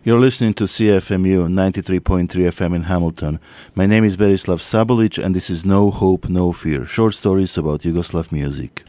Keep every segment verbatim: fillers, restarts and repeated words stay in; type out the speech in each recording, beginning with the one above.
You're listening to C F M U ninety-three point three F M in Hamilton. My name is Berislav Sabolic, and this is No Hope, No Fear, short stories about Yugoslav music.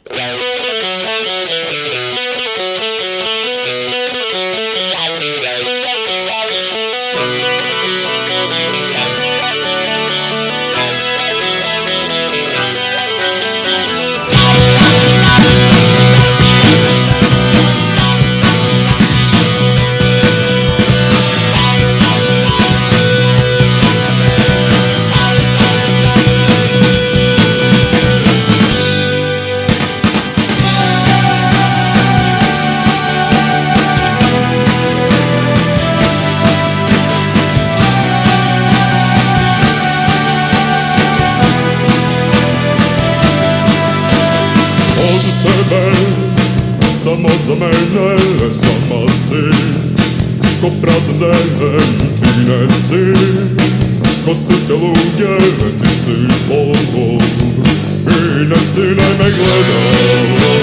Samo za mene, sama si, ko prazan den ti ne si, ko srce luge ti si polon, i ne si, ne me gledaj,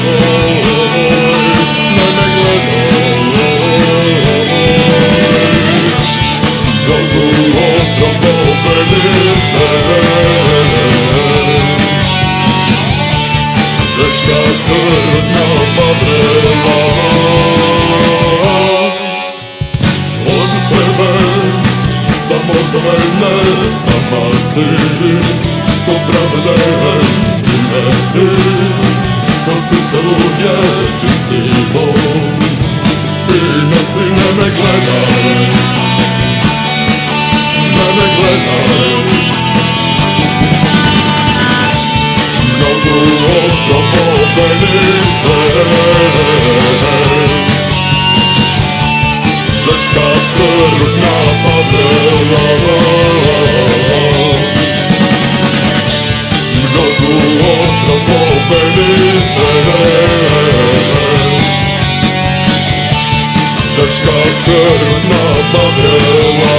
ne me gledaj. Mogu otrov pobedite, Žeška krv napadrela od tebe, samo za mene, sama si, ko prazan den ti ne si, ko srce luge ti si bol, i ne si, ne me gledaj, ne me gledaj. Mnogo otrov pobedite, Žeška krv napadrela. Mnogo otrov pobedite, Žeška krv napadrela.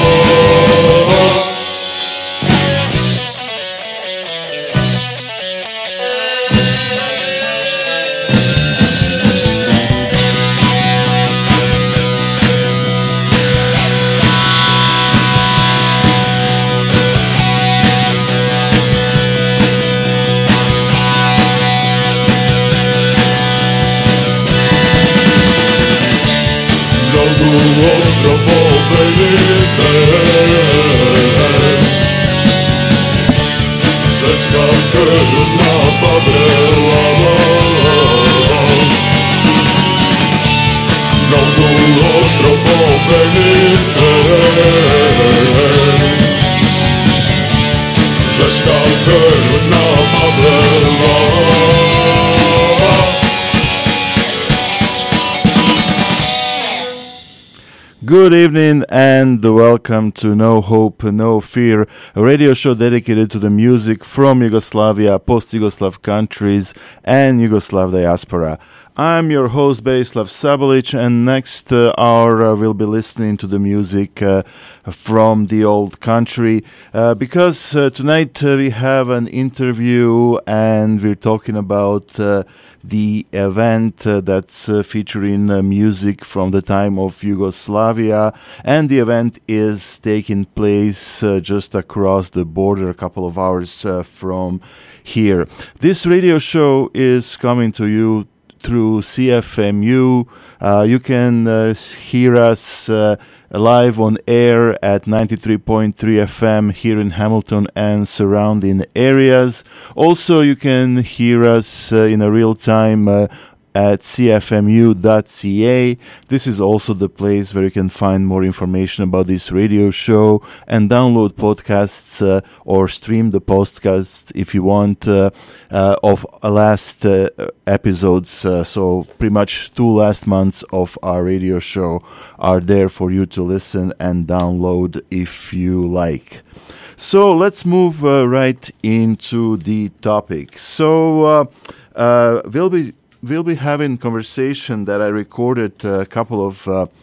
Otrov pobedite, Žeška krv napadrela. Mnogo otrov pobedite, Žeška krv napadrela. Good evening and welcome to No Hope, No Fear, a radio show dedicated to the music from Yugoslavia, post-Yugoslav countries, and Yugoslav diaspora. I'm your host, Berislav Sabolic, and next uh, hour uh, we'll be listening to the music uh, from the old country, uh, because uh, tonight uh, we have an interview and we're talking about uh, the event uh, that's uh, featuring uh, music from the time of Yugoslavia, and the event is taking place uh, just across the border, a couple of hours uh, from here. This radio show is coming to you through C F M U. Uh, you can uh, hear us uh, live on air at ninety-three point three F M here in Hamilton and surrounding areas. Also, you can hear us uh, in a real time uh, at c f m u dot c a. This is also the place where you can find more information about this radio show and download podcasts uh, or stream the podcasts if you want uh, uh, of uh, last uh, episodes. Uh, so pretty much two last months of our radio show are there for you to listen and download if you like. So let's move uh, right into the topic. So uh, uh, we'll be We'll be having conversation that I recorded a couple of uh,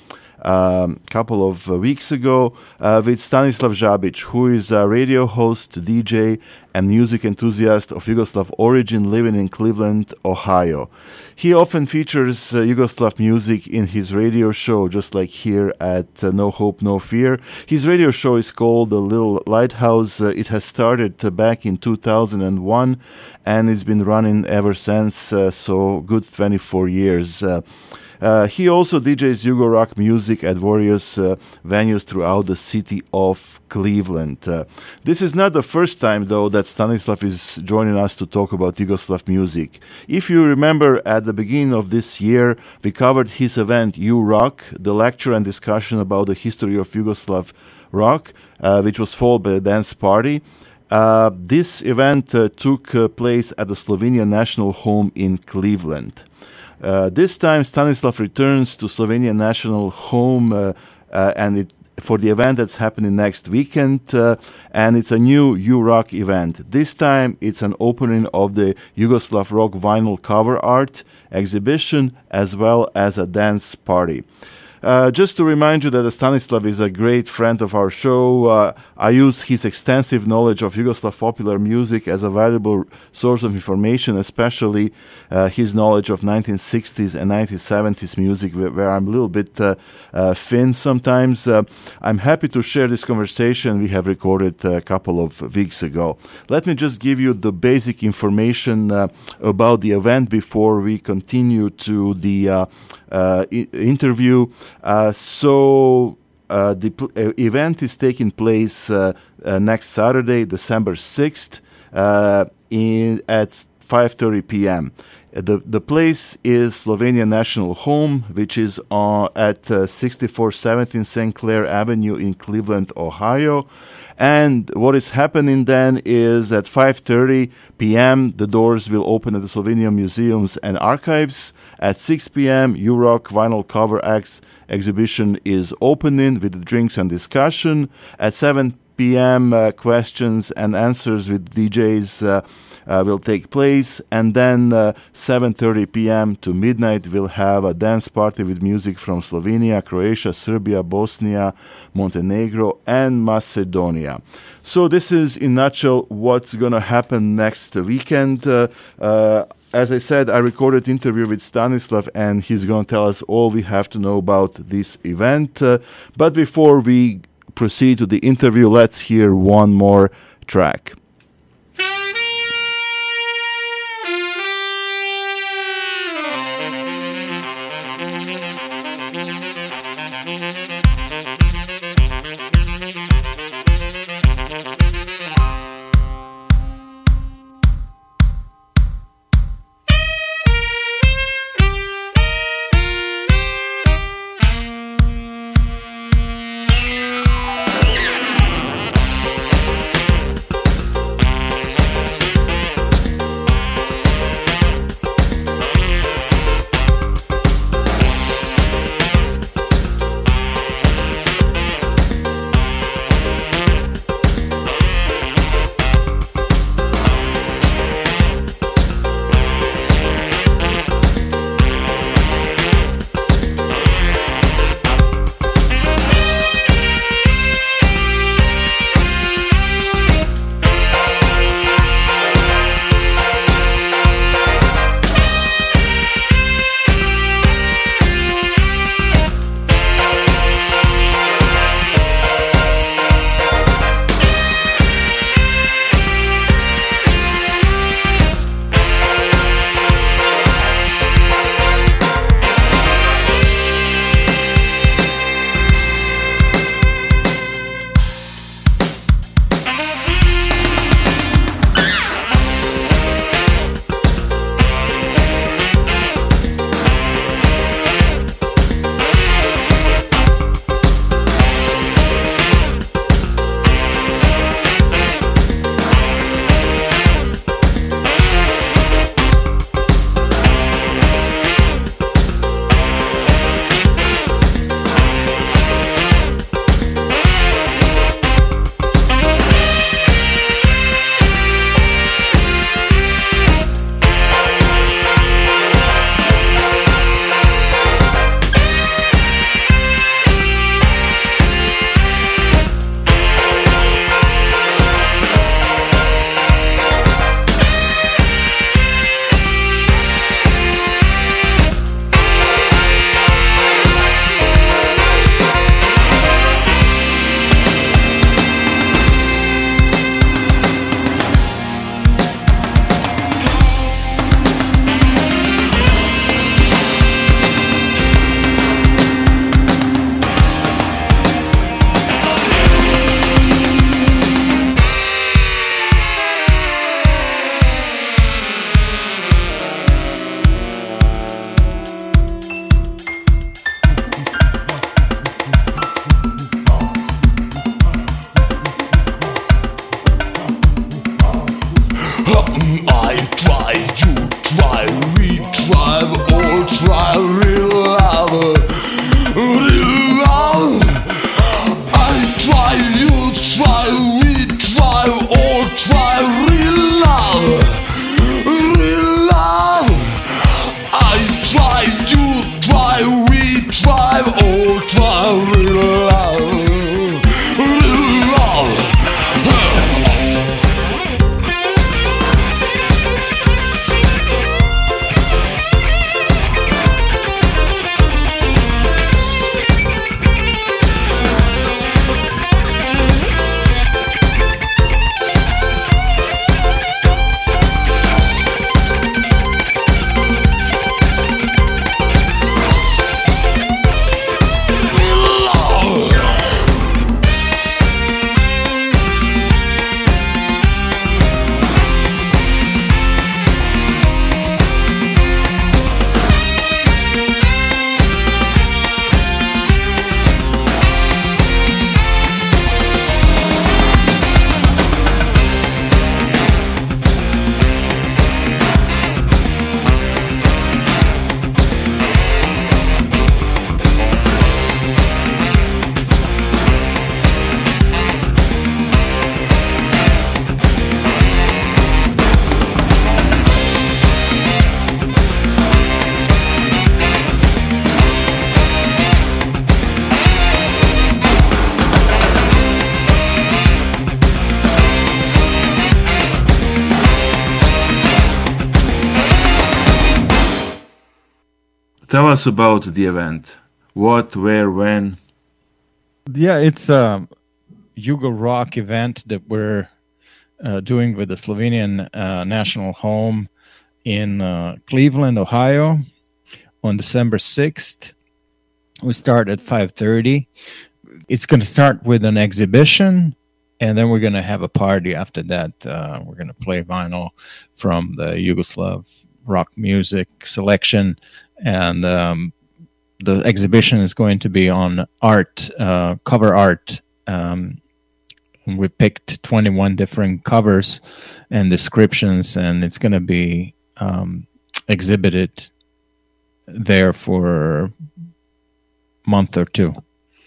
a couple of uh, weeks ago uh, with Stanislav Žabic, who is a radio host, D J, and music enthusiast of Yugoslav origin living in Cleveland, Ohio. He often features uh, Yugoslav music in his radio show, just like here at uh, No Hope, No Fear. His radio show is called The Little Lighthouse. Uh, it has started uh, back in two thousand one, and it's been running ever since, uh, so good twenty-four years. Uh, Uh, he also D Js Yugo rock music at various uh, venues throughout the city of Cleveland. Uh, this is not the first time, though, that Stanislav is joining us to talk about Yugoslav music. If you remember, at the beginning of this year, we covered his event, You Rock, the lecture and discussion about the history of Yugoslav rock, uh, which was followed by a dance party. Uh, this event uh, took uh, place at the Slovenian National Home in Cleveland. Uh, this time, Stanislav returns to Slovenian National Home, uh, uh, and it for the event that's happening next weekend, uh, and it's a new U Rock event. This time, it's an opening of the Yugoslav rock vinyl cover art exhibition as well as a dance party. Uh, just to remind you that Stanislav is a great friend of our show. Uh, I use his extensive knowledge of Yugoslav popular music as a valuable source of information, especially uh, his knowledge of nineteen sixties and nineteen seventies music, where, where I'm a little bit uh, uh, thin sometimes. Uh, I'm happy to share this conversation we have recorded a couple of weeks ago. Let me just give you the basic information uh, about the event before we continue to the uh, uh, I- interview. Uh, so uh, the pl- uh, event is taking place uh, uh, next Saturday, December sixth, uh, in at five thirty p.m. The the place is Slovenian National Home, which is uh, at uh, sixty-four seventeen Saint Clair Avenue in Cleveland, Ohio. And what is happening then is at five thirty p.m. the doors will open at the Slovenian Museums and Archives. At six p.m. U Rock Vinyl Cover Acts exhibition is opening with drinks and discussion. At seven p.m. Uh, questions and answers with D Js uh, uh, will take place, and then uh, seven thirty p.m. to midnight we'll have a dance party with music from Slovenia, Croatia, Serbia, Bosnia, Montenegro, and Macedonia. So this is in a nutshell what's going to happen next weekend. Uh, uh, As I said, I recorded an interview with Stanislav, and he's going to tell us all we have to know about this event. Uh, but before we proceed to the interview, let's hear one more track. little love, little love. Tell us about the event. What, where, when? Yeah, it's a Yugo Rock event that we're uh, doing with the Slovenian uh, National Home in uh, Cleveland, Ohio, on December sixth. We start at five thirty. It's going to start with an exhibition, and then we're going to have a party after that. Uh, we're going to play vinyl from the Yugoslav rock music selection, and um, the exhibition is going to be on art, uh, cover art. Um, and we picked twenty-one different covers and descriptions, and it's going to be um, exhibited there for a month or two.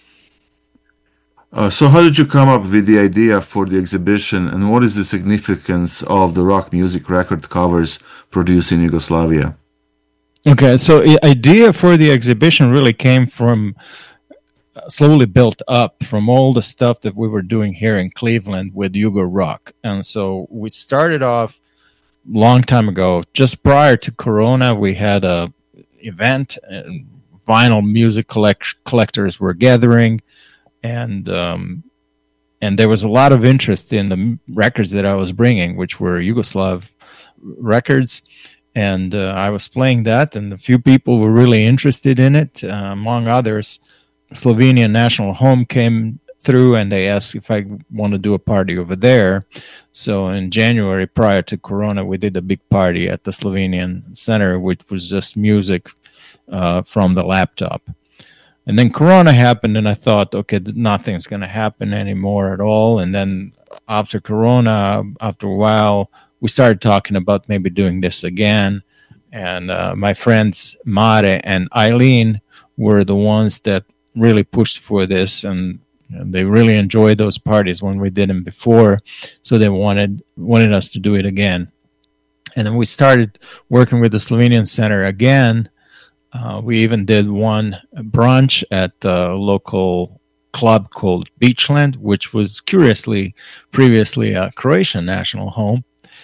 Uh, so how did you come up with the idea for the exhibition, and what is the significance of the rock music record covers produced in Yugoslavia? Okay, so the idea for the exhibition really came from, uh, slowly built up from all the stuff that we were doing here in Cleveland with Yugo Rock. And so we started off long time ago, just prior to Corona. We had a event, and vinyl music collect- collectors were gathering, and um, and there was a lot of interest in the records that I was bringing, which were Yugoslav records. And uh, I was playing that, and a few people were really interested in it. Uh, among others, Slovenian National Home came through, and they asked if I want to do a party over there. So in January, prior to Corona, we did a big party at the Slovenian Center, which was just music uh, from the laptop. And then Corona happened, and I thought, okay, nothing's going to happen anymore at all. And then after Corona, after a while, we started talking about maybe doing this again. And uh, my friends Mare and Eileen were the ones that really pushed for this, and, and they really enjoyed those parties when we did them before. So they wanted wanted us to do it again. And then we started working with the Slovenian Center again. Uh, we even did one brunch at a local club called Beachland, which was curiously previously a Croatian national home.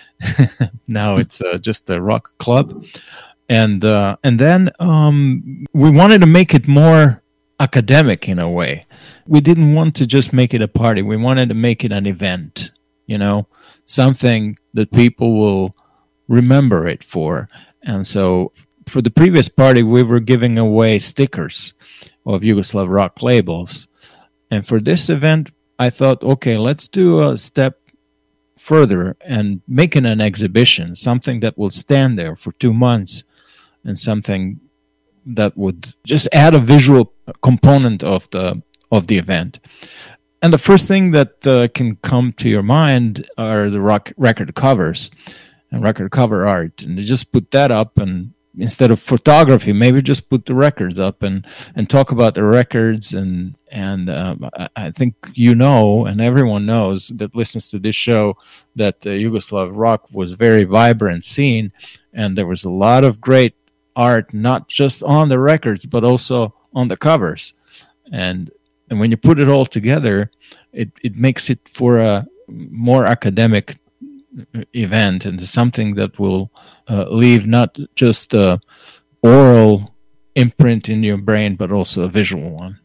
Now it's uh, just a rock club. And uh, and then um, we wanted to make it more academic in a way. We didn't want to just make it a party. We wanted to make it an event, you know, something that people will remember it for. And so for the previous party, we were giving away stickers of Yugoslav rock labels. And for this event, I thought, okay, let's do a step further and make it an exhibition, something that will stand there for two months and something that would just add a visual component of the of the event. And the first thing that uh, can come to your mind are the rock record covers and record cover art. And you just put that up, and instead of photography, maybe just put the records up and, and talk about the records. And and um, I, I think you know, and everyone knows that listens to this show, that uh, Yugoslav rock was very vibrant scene, and there was a lot of great art, not just on the records, but also on the covers. And and when you put it all together, it, it makes it for a more academic event and something that will uh, leave not just a oral imprint in your brain, but also a visual one.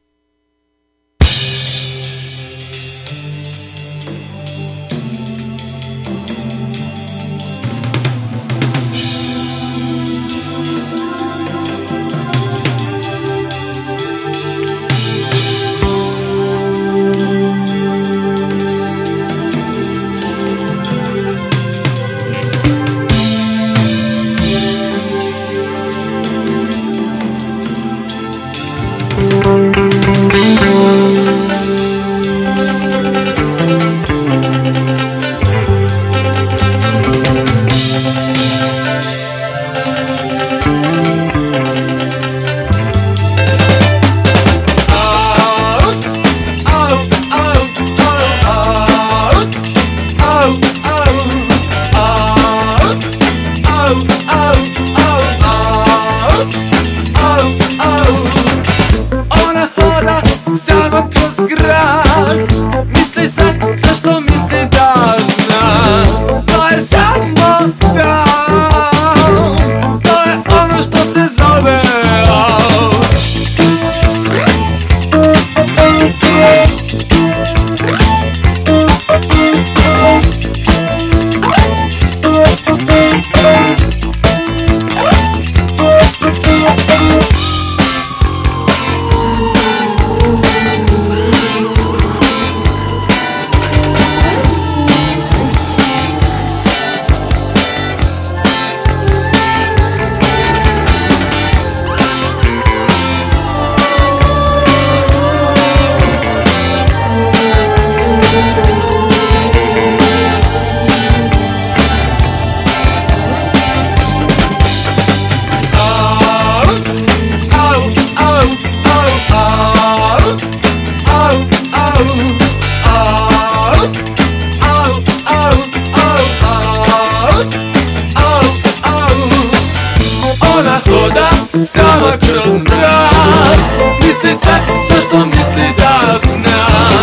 Sama kroz mrak misli sve, zašto misli da zna.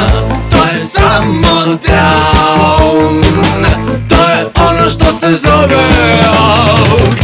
To je samo down, to je ono što se zove out.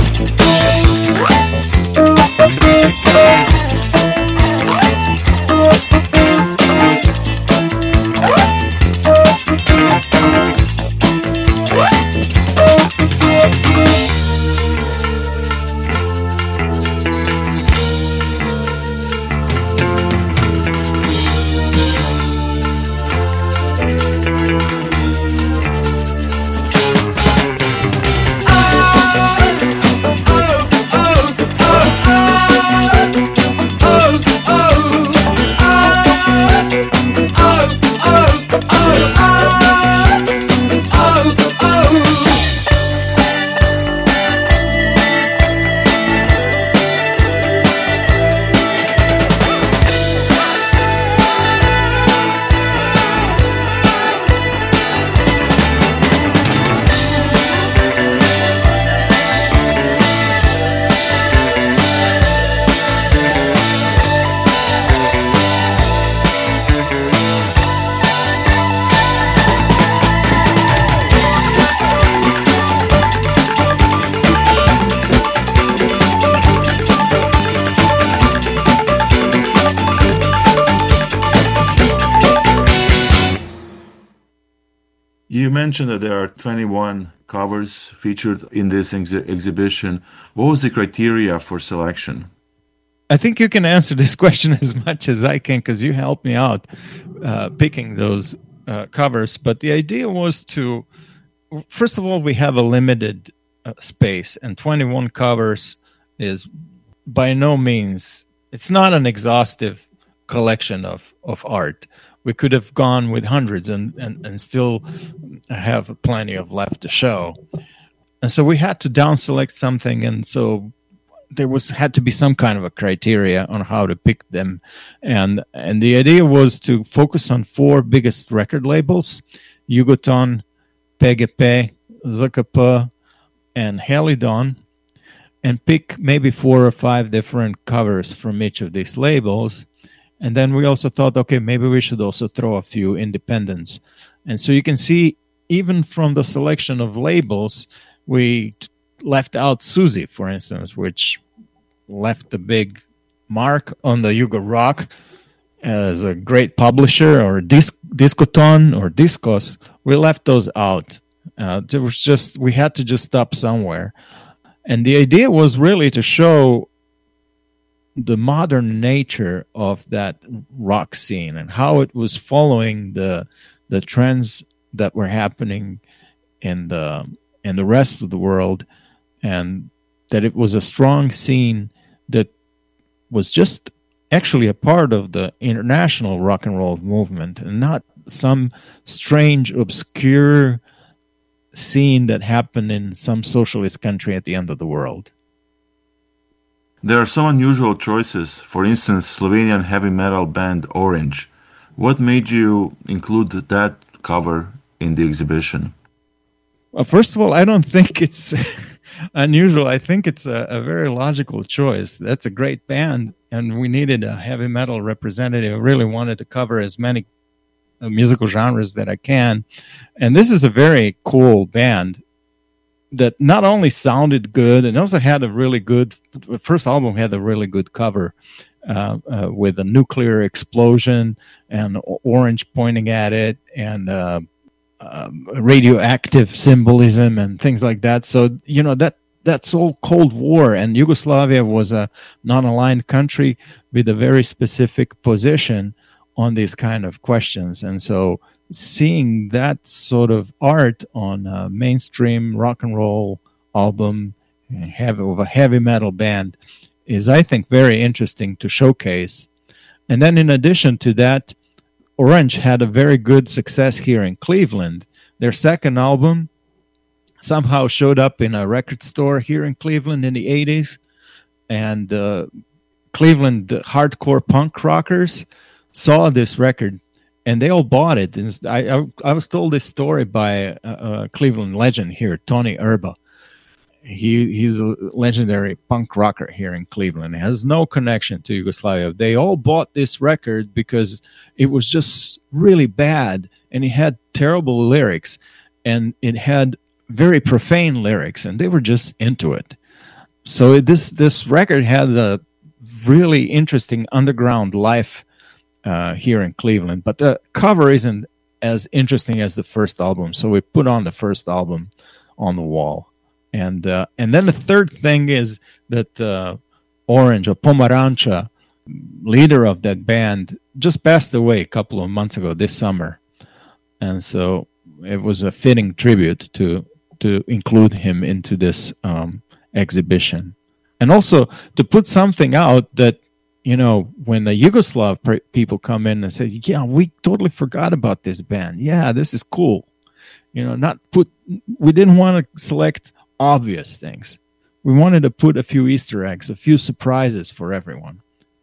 You mentioned that there are twenty-one covers featured in this ex- exhibition. What was the criteria for selection? I think you can answer this question as much as I can because you helped me out uh, picking those uh, covers. But the idea was to, first of all, we have a limited uh, space, and twenty-one covers is by no means, it's not an exhaustive collection of, of art. We could have gone with hundreds and, and, and still have plenty of left to show. And so we had to down select something. And so there was had to be some kind of a criteria on how to pick them. And and the idea was to focus on four biggest record labels, Jugoton, P G P, Z K P, and Helidon, and pick maybe four or five different covers from each of these labels. And then we also thought, okay, maybe we should also throw a few independents. And so you can see, even from the selection of labels, we t- left out Susie, for instance, which left a big mark on the Yugo Rock as a great publisher, or Disc, Discoton or Discos. We left those out. Uh, there was just, we had to just stop somewhere. And the idea was really to show the modern nature of that rock scene and how it was following the the trends that were happening in the in the rest of the world, and that it was a strong scene that was just actually a part of the international rock and roll movement, and not some strange, obscure scene that happened in some socialist country at the end of the world. There are some unusual choices. For instance, Slovenian heavy metal band Orange. What made you include that cover in the exhibition? Well, first of all, I don't think it's unusual. I think it's a, a very logical choice. That's a great band, and we needed a heavy metal representative. I really wanted to cover as many uh, musical genres that I can. And this is a very cool band that not only sounded good, and also had a really good, the first album had a really good cover uh, uh, with a nuclear explosion and orange pointing at it, and uh, uh, radioactive symbolism and things like that. So, you know, that that's all Cold War, and Yugoslavia was a non-aligned country with a very specific position on these kind of questions. And so seeing that sort of art on a mainstream rock and roll album heavy, of a heavy metal band is, I think, very interesting to showcase. And then in addition to that, Orange had a very good success here in Cleveland. Their second album somehow showed up in a record store here in Cleveland in the eighties, and uh, Cleveland hardcore punk rockers saw this record, and they all bought it. And I, I, I was told this story by a, a Cleveland legend here, Tony Erba. He he's a legendary punk rocker here in Cleveland. He has no connection to Yugoslavia. They all bought this record because it was just really bad, and it had terrible lyrics, and it had very profane lyrics, and they were just into it. So this this record had a really interesting underground life uh, here in Cleveland, but the cover isn't as interesting as the first album. So we put on the first album on the wall. And uh, and then the third thing is that uh, Orange, or Pomarancha, leader of that band, just passed away a couple of months ago this summer. And so it was a fitting tribute to to include him into this um, exhibition. And also to put something out that, you know, when the Yugoslav pre- people come in and say, yeah, we totally forgot about this band. Yeah, this is cool. You know, not put, we didn't want to select obvious things. We wanted to put a few Easter eggs, a few surprises for everyone.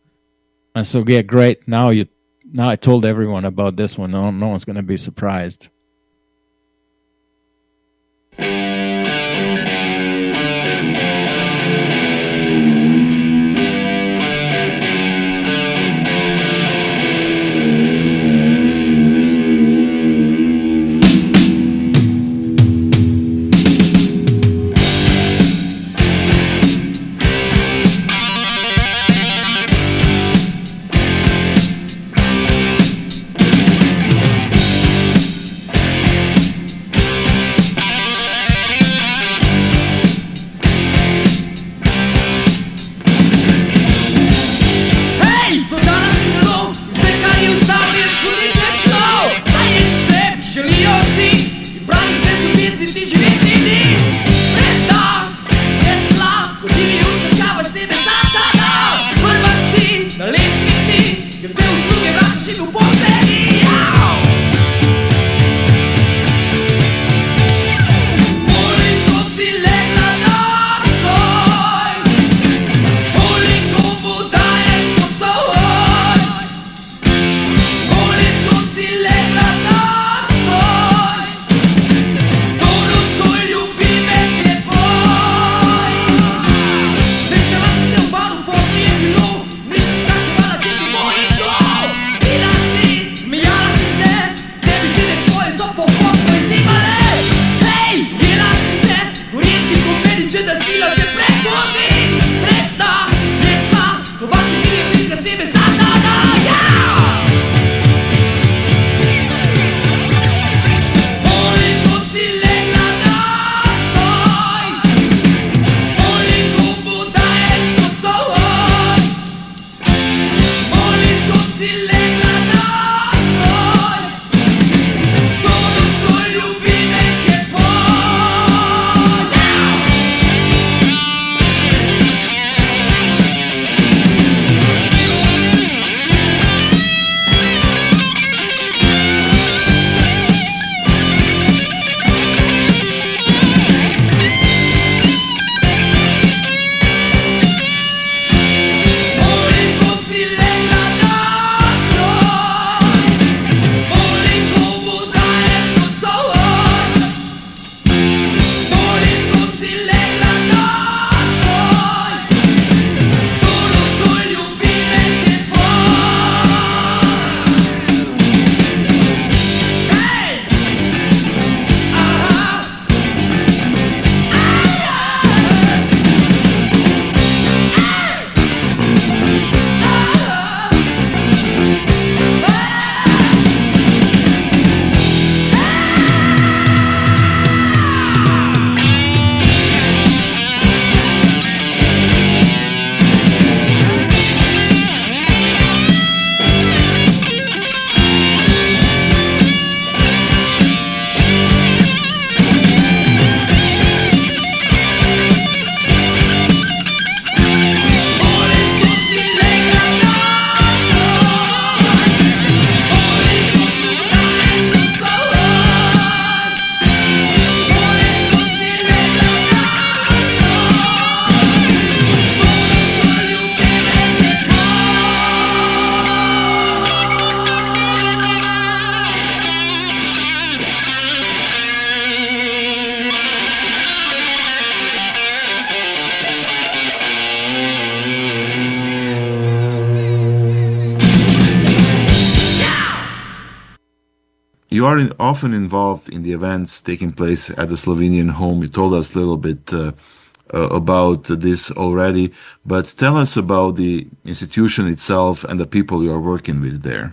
And so, yeah, great. Now you, now I told everyone about this one. No, no one's going to be surprised. You are in, often involved in the events taking place at the Slovenian home. You told us a little bit uh, uh, about this already, but tell us about the institution itself and the people you are working with there.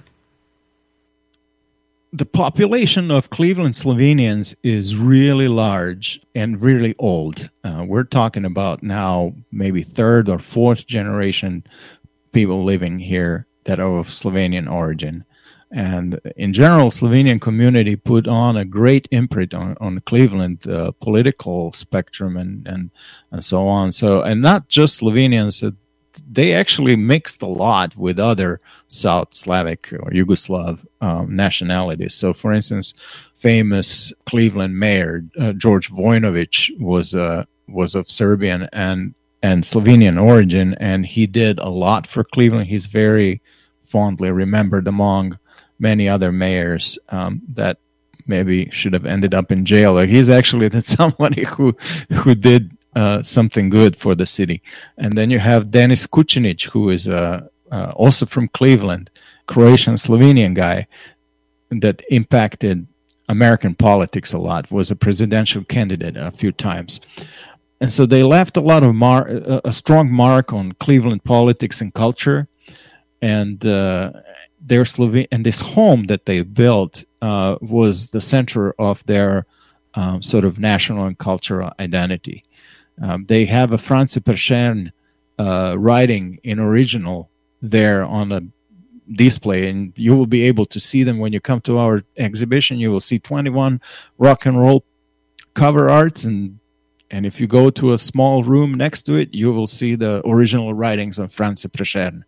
The population of Cleveland Slovenians is really large and really old. Uh, we're talking about now maybe third or fourth generation people living here that are of Slovenian origin. And in general, Slovenian community put on a great imprint on, on Cleveland uh, political spectrum and, and, and so on. So, and not just Slovenians, uh, they actually mixed a lot with other South Slavic or Yugoslav um, nationalities. So, for instance, famous Cleveland mayor uh, George Vojnović was uh, was of Serbian and and Slovenian origin, and he did a lot for Cleveland. He's very fondly remembered among many other mayors um, that maybe should have ended up in jail. Like, he's actually somebody who who did Uh, something good for the city. And then you have Denis Kucinic, who is uh, uh, also from Cleveland, Croatian Slovenian guy that impacted American politics a lot, was a presidential candidate a few times. And so they left a lot of mar- a strong mark on Cleveland politics and culture. And uh, their Sloven- and this home that they built uh, was the center of their um, sort of national and cultural identity. Um, they have a Franz Peršern uh, writing in original there on a display, and you will be able to see them when you come to our exhibition. You will see twenty-one rock and roll cover arts, and and if you go to a small room next to it, you will see the original writings of Franz Peršern.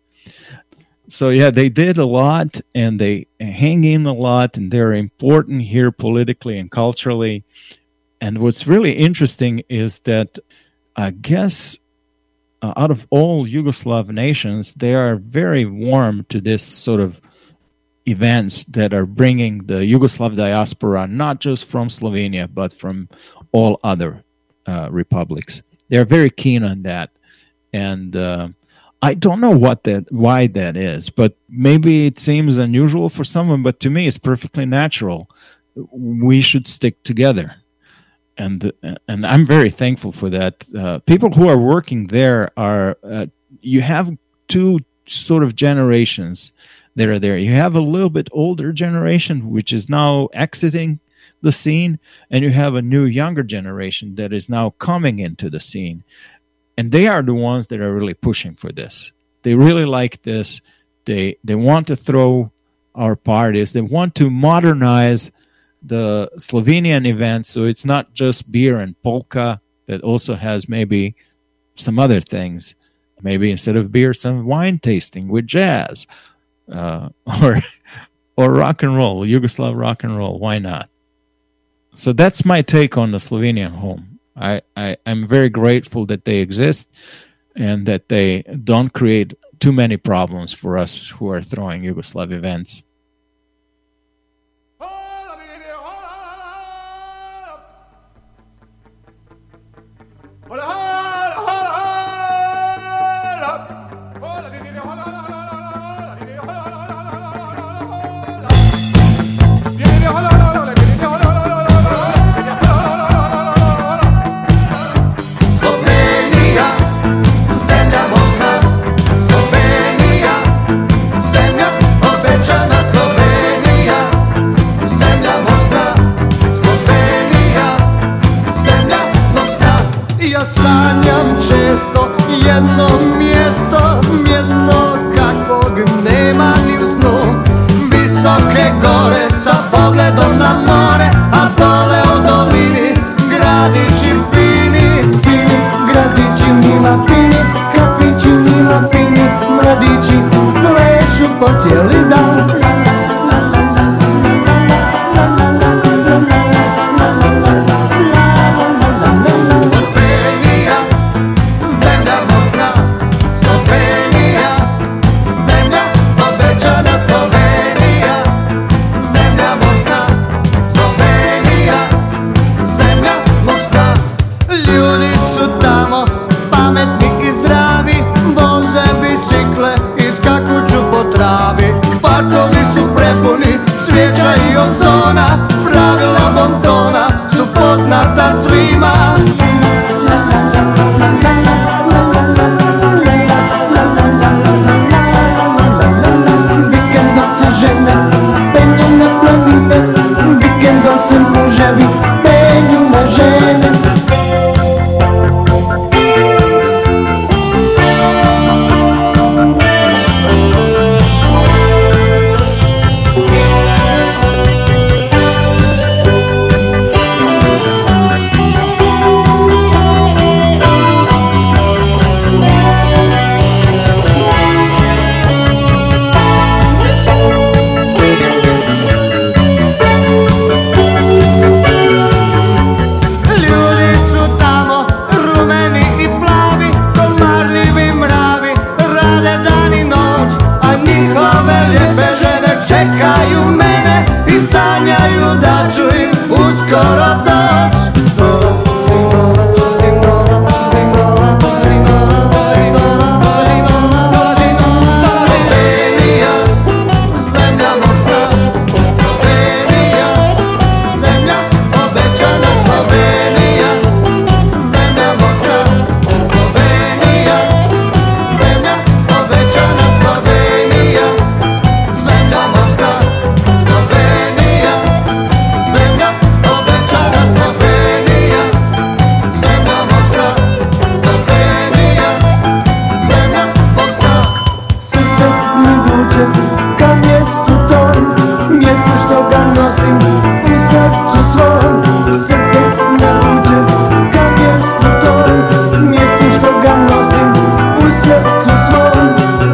So yeah, they did a lot, and they hang in a lot, and they're important here politically and culturally. And what's really interesting is that I guess uh, out of all Yugoslav nations, they are very warm to this sort of events that are bringing the Yugoslav diaspora, not just from Slovenia, but from all other uh, republics. They're very keen on that. And uh, I don't know what that, why that is, but maybe it seems unusual for someone, but to me it's perfectly natural. We should stick together. And and I'm very thankful for that. Uh, people who are working there are, uh, you have two sort of generations that are there. You have a little bit older generation, which is now exiting the scene, and you have a new younger generation that is now coming into the scene. And they are the ones that are really pushing for this. They really like this. They they want to throw our parties. They want to modernize the Slovenian events, so it's not just beer and polka, that also has maybe some other things. Maybe instead of beer, some wine tasting with jazz, uh, or or rock and roll, Yugoslav rock and roll. Why not? So that's my take on the Slovenian home. I, I I'm very grateful that they exist and that they don't create too many problems for us who are throwing Yugoslav events. Jedno mjesto, mjesto kakvog nema ni u snu. Visoke gore sa pogledom na more, a dole u dolini gradići fini, fini, gradići njima fini, kafići njima fini, mladići plešu po cijeli dan. Slovenija, zemlja obećana Slovenija, zemlja pravi penju na žene. Čekaju mene i sanjaju da ću im uskoro doć. Slovenija, zemlja mog sna, Slovenija, zemlja obećana, Slovenija, zemlja mog sna, Slovenija, zemlja obećana, Slovenija, zemlja mog sna, Slovenija, zemlja obećana, Slovenija, zemlja mog sna, Slovenija, zemlja mog sna. Srce mi vuče ka mjestu tom, mjestu što ga nosim u srcu svom. Srce me vuče ka mjestu tom, mjestu što ga nosim u srcu svom.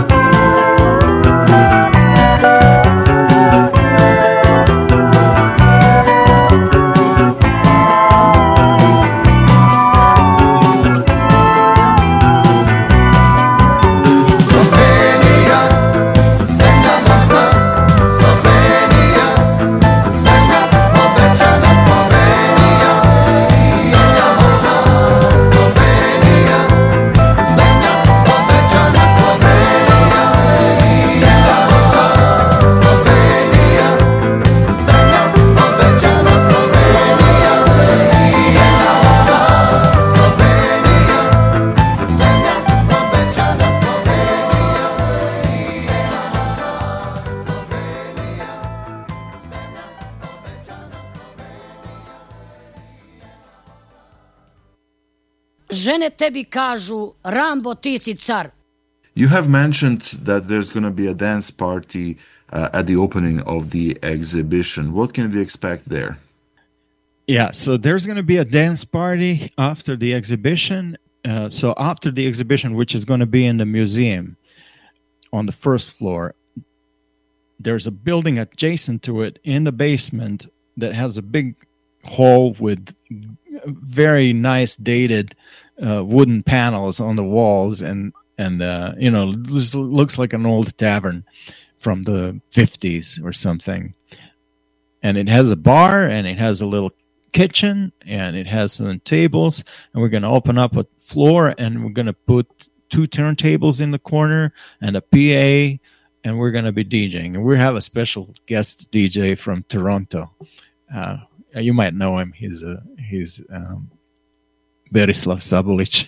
Slovenija, zemlja mog sna, Slovenija, zemlja obećana, Slovenija, zemlja mog sna, Slovenija, zemlja obećana, Slovenija, zemlja mog sna, Slovenija, zemlja obećana, Slovenija, zemlja mog sna, Slovenija, zemlja obećana, Slovenija, zemlja mog sna, Slovenija, zemlja obećana, Žene tebi kažu, Rambo, ti si car. You have mentioned that there's going to be a dance party uh, at the opening of the exhibition. What can we expect there? Yeah, so there's going to be a dance party after the exhibition. Uh, so after the exhibition, which is going to be in the museum on the first floor, there's a building adjacent to it in the basement that has a big hall with very nice dated uh, wooden panels on the walls, and and uh, you know, this looks like an old tavern from the fifties or something. And it has a bar, and it has a little kitchen, and it has some tables, and we're going to open up a floor, and we're going to put two turntables in the corner and a P A, and we're going to be DJing. And we have a special guest D J from Toronto. Uh, you might know him. He's a he's um, Berislav Sabolic.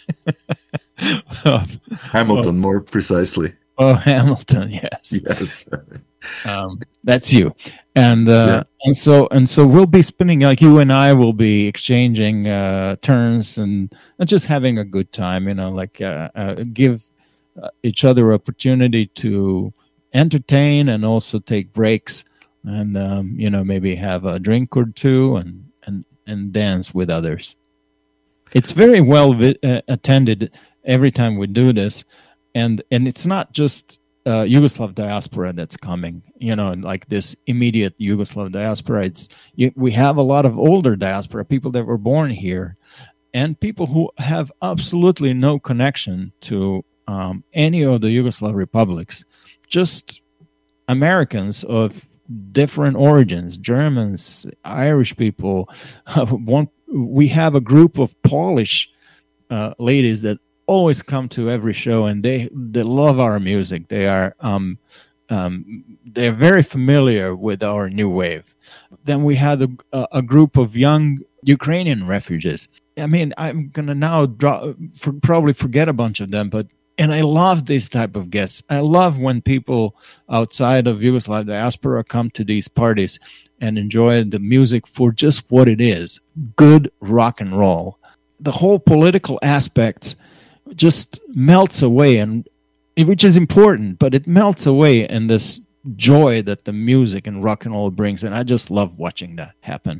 Hamilton, more precisely. Oh, Hamilton, yes. Yes. um, that's you. And uh, Yeah. and so and so we'll be spinning, like you and I will be exchanging uh, turns and, and just having a good time. You know, like uh, uh, give uh, each other opportunity to entertain and also take breaks, and um, you know, maybe have a drink or two and and and dance with others. It's very well vi- uh, attended every time we do this, and and it's not just uh, Yugoslav diaspora that's coming. You know, like this immediate Yugoslav diaspora. It's you, we have a lot of older diaspora, people that were born here, and people who have absolutely no connection to um, any of the Yugoslav republics. Just Americans of different origins, Germans, Irish people. One, we have a group of Polish uh, ladies that always come to every show, and they they love our music. They are um, um, they're very familiar with our new wave. Then we had a, a group of young Ukrainian refugees. I mean, I'm gonna now draw, for, probably forget a bunch of them, but And I love this type of guests. I love when people outside of Yugoslav diaspora come to these parties and enjoy the music for just what it is, good rock and roll. The whole political aspects just melts away, and which is important, but it melts away in this joy that the music and rock and roll brings, and I just love watching that happen.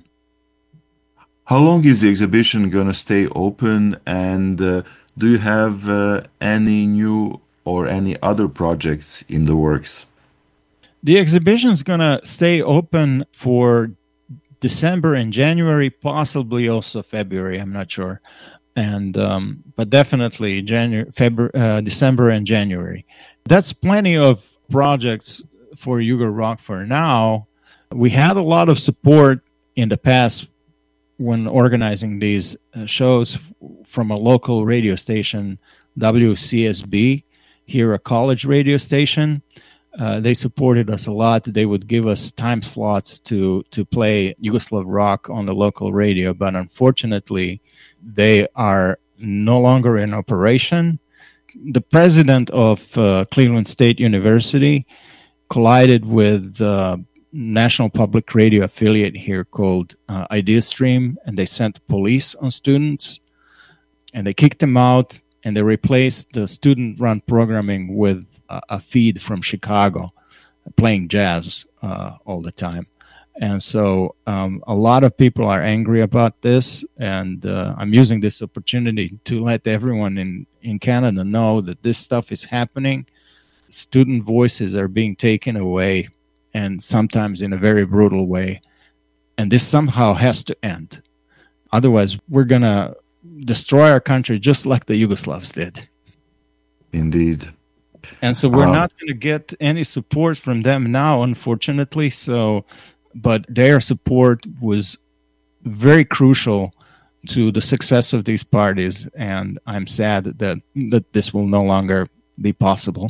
How long is the exhibition going to stay open, and uh, do you have uh, any new or any other projects in the works? The exhibition is going to stay open for December and January, possibly also February. I'm not sure, and um, but definitely January, February, uh, December, and January. That's plenty of projects for Yugo Rock for now. We had a lot of support in the past when organizing these uh, shows from a local radio station, W C S B, here a college radio station. Uh, they supported us a lot. They would give us time slots to, to play Yugoslav rock on the local radio, but unfortunately, they are no longer in operation. The president of uh, Cleveland State University collided with uh, national public radio affiliate here called uh, IdeaStream, and they sent police on students, and they kicked them out, and they replaced the student-run programming with a, a feed from Chicago, playing jazz uh, all the time. And so um, a lot of people are angry about this, and uh, I'm using this opportunity to let everyone in, in Canada know that this stuff is happening. Student voices are being taken away, and sometimes in a very brutal way. And this somehow has to end. Otherwise, we're going to destroy our country just like the Yugoslavs did. Indeed. And so we're um, not going to get any support from them now, unfortunately. So, but their support was very crucial to the success of these parties. And I'm sad that, that this will no longer be possible.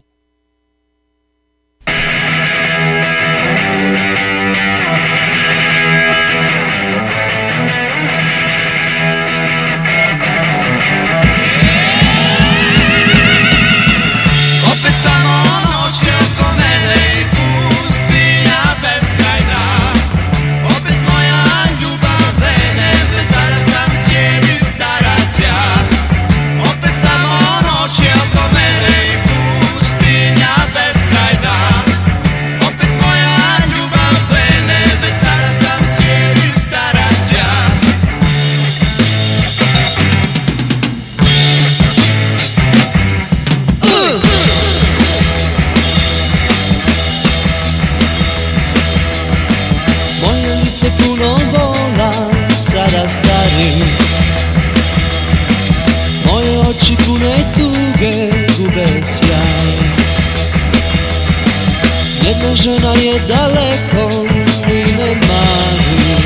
Žena je daleko i ne mari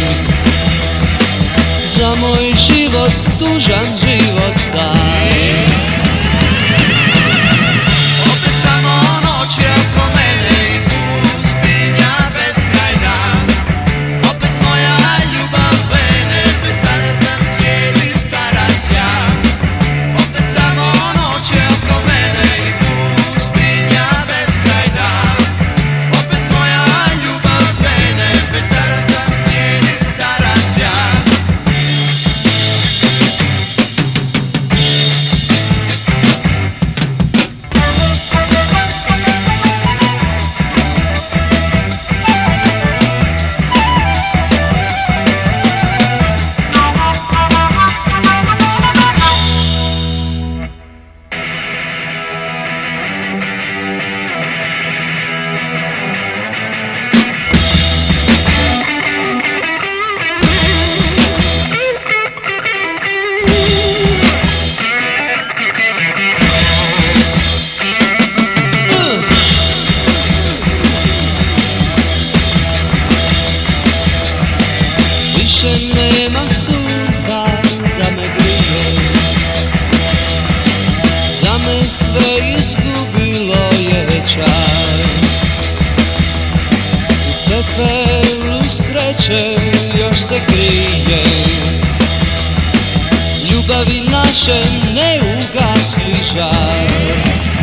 za moj život, tužan život taj. Opet samo noć je oko mene i pustinja beskrajna. Opet moja ljubav vene, već sada sam sjeli starac ja. Opet samo noć je oko mene i pustinja beskrajna. Još se krije, ljubavi naše ne ugasli žar.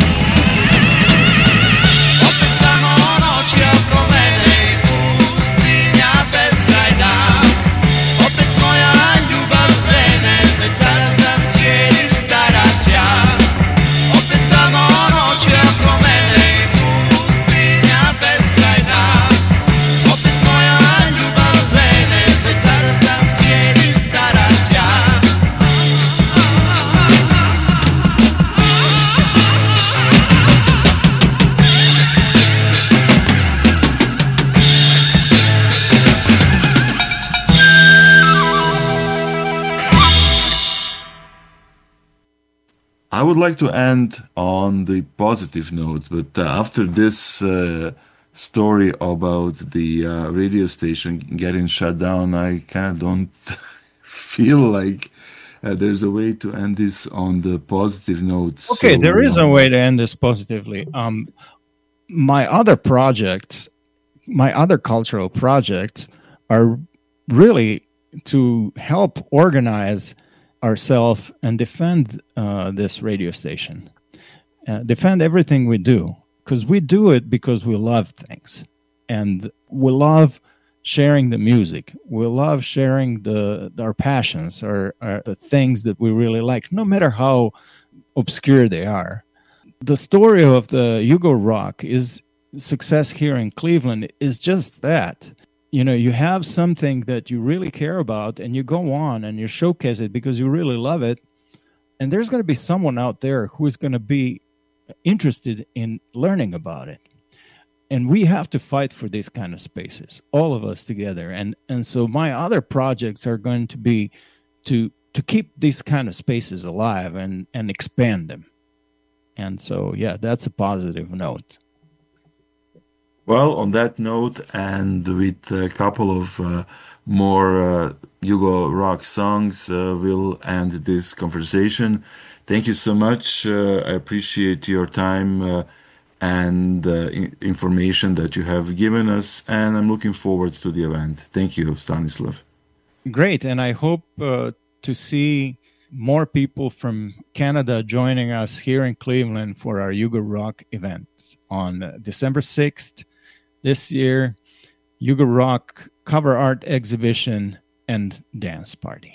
I would like to end on the positive note, but uh, after this uh, story about the uh, radio station getting shut down, I kind of don't feel like uh, there's a way to end this on the positive note. Okay, So, there is a um, way to end this positively. Um, my other projects, my other cultural projects are really to help organize ourselves and defend uh, this radio station, uh, defend everything we do, because we do it because we love things, and we love sharing the music. We love sharing the our passions or, or the things that we really like, no matter how obscure they are. The story of the Yugo Rock is success here in Cleveland is just that. You know, you have something that you really care about and you go on and you showcase it because you really love it. And there's going to be someone out there who is going to be interested in learning about it. And we have to fight for these kind of spaces, all of us together. And and so my other projects are going to be to to keep these kind of spaces alive and, and expand them. And so, yeah, that's a positive note. Well, on that note, and with a couple of uh, more uh, Yugo Rock songs, uh, we'll end this conversation. Thank you so much. Uh, I appreciate your time uh, and uh, I- information that you have given us, and I'm looking forward to the event. Thank you, Stanislav. Great. And I hope uh, to see more people from Canada joining us here in Cleveland for our Yugo Rock event on uh, December sixth this year. Yugo Rock cover art exhibition and dance party.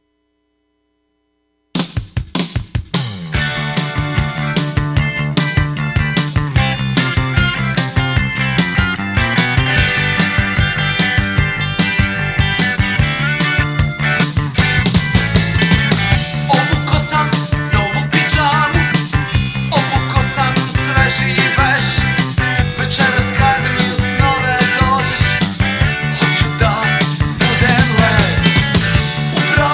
Obuko sam novu pidžamu, obuko sam sveži veš. Večeras kad mi u snove dođeš, hoću da budem lep.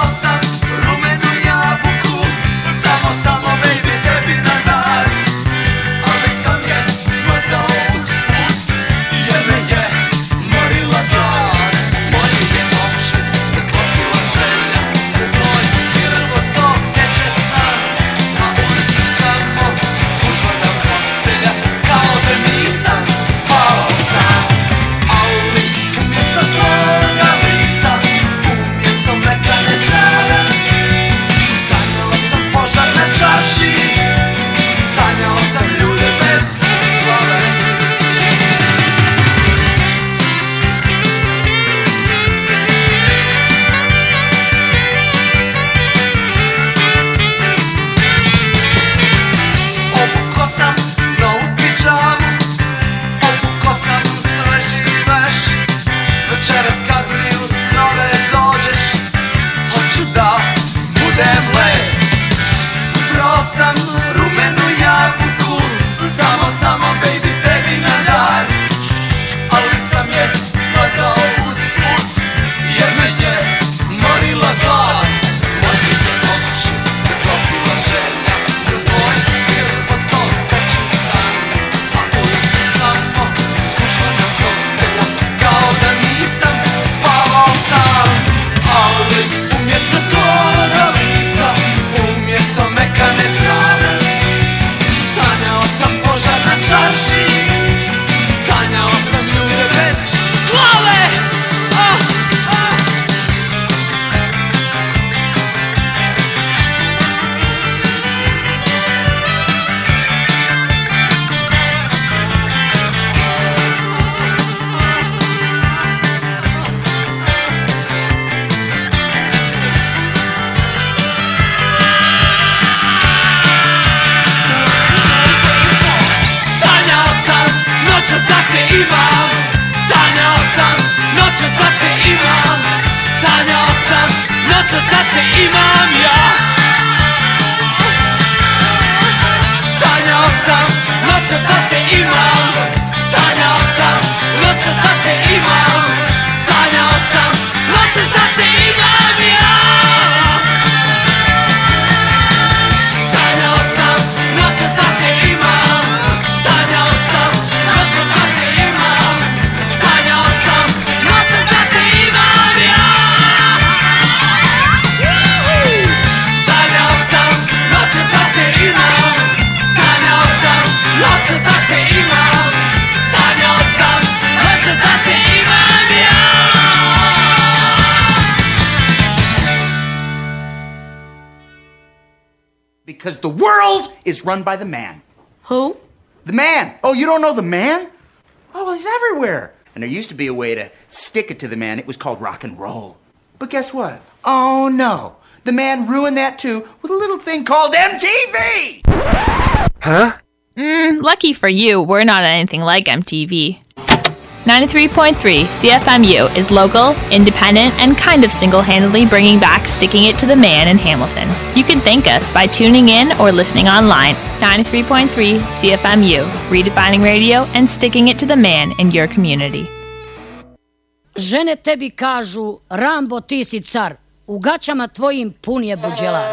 because the world is run by the man. Who? The man. Oh, you don't know the man? Oh, well, he's everywhere. And there used to be a way to stick it to the man. It was called rock and roll. But guess what? Oh, no. The man ruined that, too, with a little thing called M T V! Huh? Mm, lucky for you, we're not anything like M T V. ninety-three point three C F M U is local, independent, and kind of single-handedly bringing back Sticking It to the Man in Hamilton. You can thank us by tuning in or listening online. ninety-three point three C F M U, redefining radio and sticking it to the man in your community. Žene tebi kažu, Rambo ti si car, u gaćama tvojim pun je buđelar.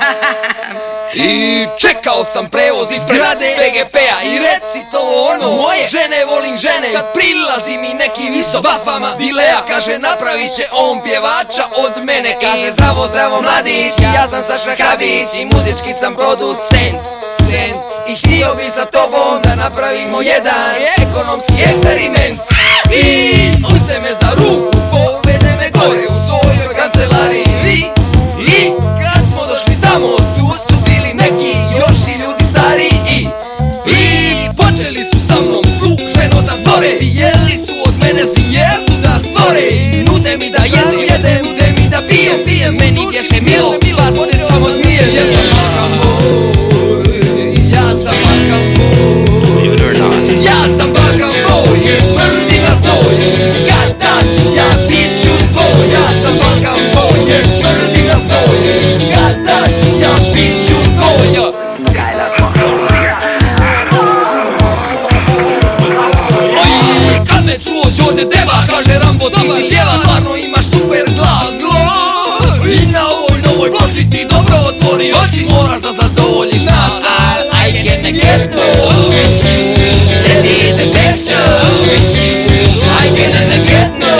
I čekao sam prevoz iz zgrade B G P-a i reci to ono moje. Žene volim žene, kad prilazi mi neki visok bafama Dilea, kaže napravit će on pjevača od mene. Kaže zdravo, zdravo mladić, ja sam Saša Kabić i muzički sam producent. I htio bi sa tobom da napravimo jedan ekonomski eksperiment. I uzme me za ruku, povede me gore u svojoj kancelariji. I kad smo došli tamo, tu su bili neki još i ljudi stariji. I, i počeli su sa mnom službeno da zbore. Dijeli su od mene zvijezdu da stvore. Nude mi da jedem, jedem, nude mi da pijem, pijem. Meni ješe milo, pa se samo smijem. Ja sam Balkan boy, ja sam Balkan boy. Ja sam Balkan boy, jer smrdim na znoj. Kad tad ja bit ću tvoj. Ja sam Balkan boy, jer smrdim na znoj. Kad tad ja bit ću tvoj. Kad me čuo Đorđe Deva, kaže Rambo ti si pjeva, stvarno imaš super glas. I na ovoj novoj ploči ti dobro otvori oči, moraš da zadovoljiš nas. I can't get no, satisfaction. I can't get no,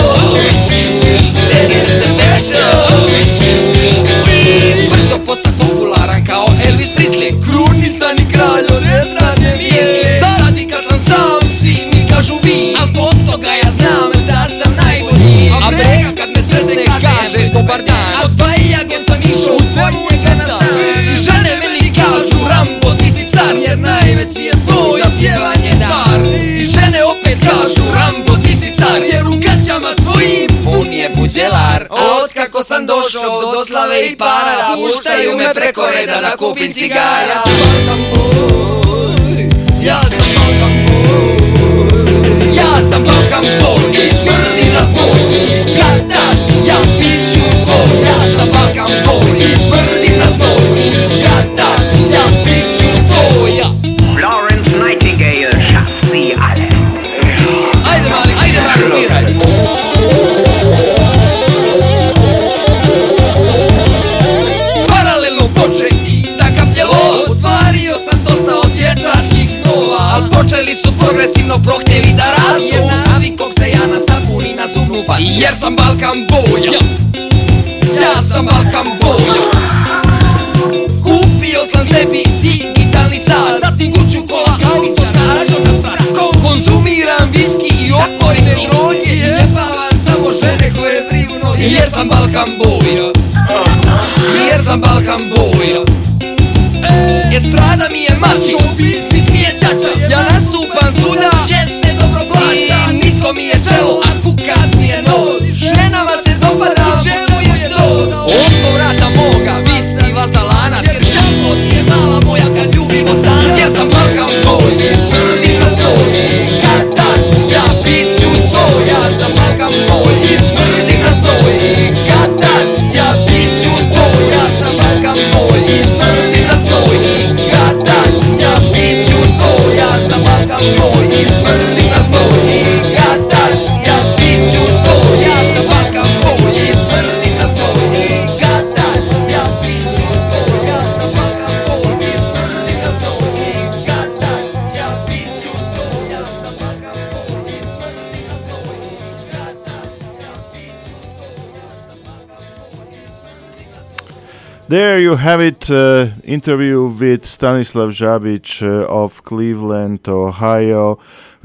satisfaction. I brzo posta popularan kao Elvis Presley, krunisan i kralj od estrade misli. Sad i kad sam sam, svi mi kažu vi, a zbog toga ja znam da sam najbolji. A Brega kad me sretne kaže dobar dan, a s Bajagom sam išao zbog njega na stan. I žene meni kažu Rambo ti si car, jer najveći je tvoj za pjevanje dar. I žene opet kažu Rambo ti si car, jer u gaćama tvojim pun je buđelar. A od kako sam došao do slave i para, puštaju me preko reda da kupim cigara. Ja sam Balkan boy, ja sam Balkan boy i smrdim na znoj. Kad tad ja bit ću tvoj. Ja sam Balkan boy i smrdim na znoj. Kad tad ja bit ću tvoj. Florence Nightingale, šasti ale. Ajde mali, ajde mali, sviraj. Paralelno poče i da kapljelo. Ostvario sam dosta od dječačkih snova, al počeli su progresivno prohtjevi da rastu. Jer navikog se ja na sapun i na zubnu pastu. Jer sam Balkan boja, ja sam Balkan boja. Kupio sam sebi digitalni sat, zatim kuću kola, kavicu, stražo na stvar. Konzumiram viski i opojne droge, jebavam samo žene koje briju noge. Jer sam Balkan boja, jer sam Balkan boja. Estrada mi je mač, show biznis mi je čača. Ja nastupam svuda, gdje se dobro plaća. I nisko mi je čelo, a kukas mi je nos. Ženama se dopada, u čemu je štos. Oko vrata moga visi vazalana, jer tamo ti je mala moja kad ljubimo sana. Jer sam Balkan boy i smrdim na znoj. Kad tad ja bit ću tvoj. Ja sam Balkan boy i smrdim na znoj. Kad tad ja bit ću tvoj. Ja sam Balkan boy i smrdim na znoj. Kad tad ja bit ću tvoj. Ja sam Balkan boy i smrdim na znoj. Kad tad ja bit ću tvoj. Ja sam Balkan boy i smrdim na znoj. Kad tad ja bit ću tvoj. Ja sam Balkan boy i smrdim na znoj. Kad tad ja bit ću tvoj. Ja sam Balkan boy i smrdim na znoj. Kad tad ja bit ću tvoj. Ja sam Balkan boy i smrdim na znoj. There you have it, uh, interview with Stanislav Žabić uh, of Cleveland, Ohio.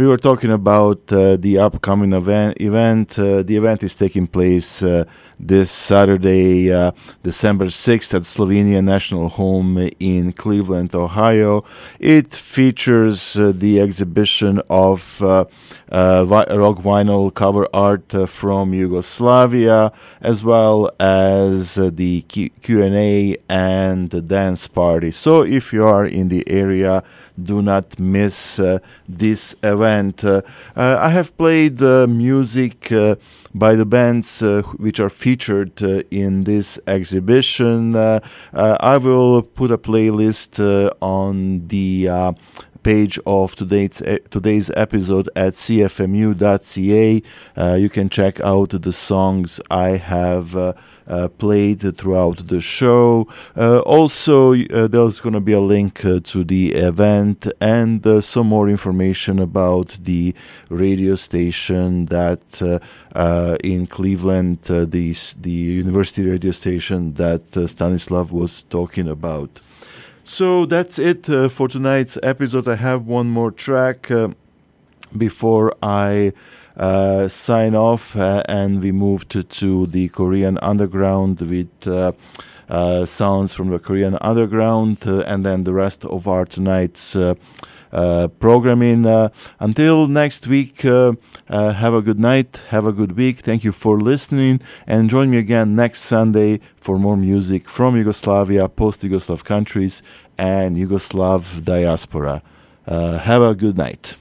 we were talking about uh, the upcoming event. event. Uh, the event is taking place uh, this Saturday, uh, December sixth, at Slovenia National Home in Cleveland, Ohio. It features uh, the exhibition of uh, uh, vi- rock vinyl cover art uh, from Yugoslavia, as well as uh, the Q- Q&A and the dance party. So if you are in the area, do not miss uh, this event. Uh, uh, I have played uh, music uh, by the bands uh, which are featured uh, in this exhibition. Uh, uh, I will put a playlist uh, on the uh, page of today's uh, today's episode at c f m u dot c a. Uh, you can check out the songs I have uh, uh, played throughout the show. Uh, also, uh, there's going to be a link uh, to the event and uh, some more information about the radio station that uh, uh, in Cleveland, uh, the, the university radio station that uh, Stanislav was talking about. So that's it uh, for tonight's episode. I have one more track uh, before I uh, sign off uh, and we move to, to the Korean underground with uh, uh, sounds from the Korean underground uh, and then the rest of our tonight's uh, uh, programming. Uh, until next week, uh, uh, have a good night, have a good week. Thank you for listening, and join me again next Sunday for more music from Yugoslavia, post-Yugoslav countries, and Yugoslav diaspora. Uh, have a good night.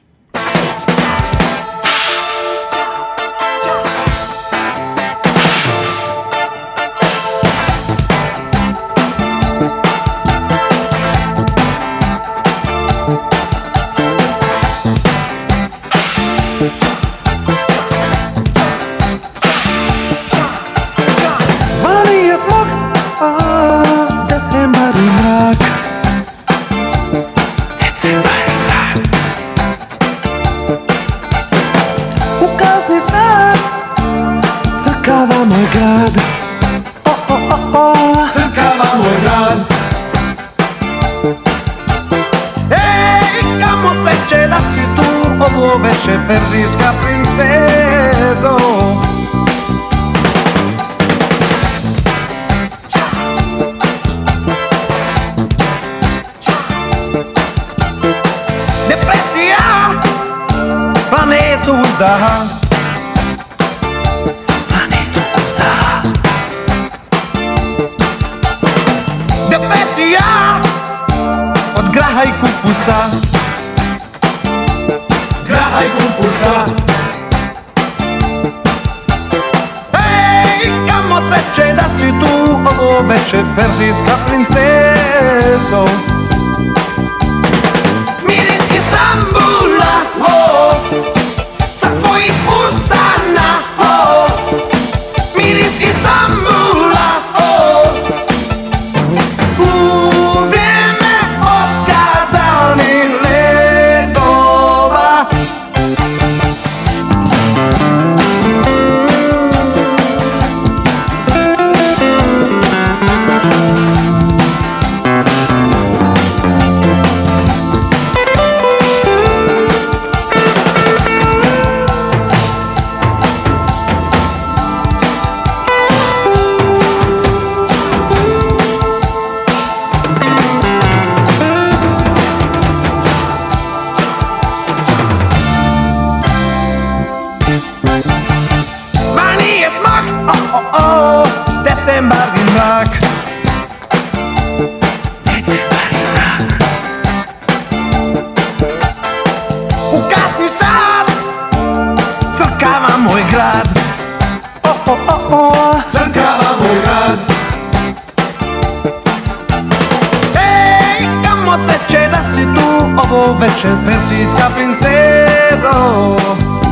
Veče perzijska princezo, depresija planetu uzdaha, planetu uzdaha, depresija od graha i kupusa, graha i kupusa. Ej, kamo sreće da si tu ovo veče, perzijska princezo. Miris Istambula, oh, sa tvojih usana, oh, miris Istambula, oh, u vrijeme otkazanih letova. Veče perzijska princezo.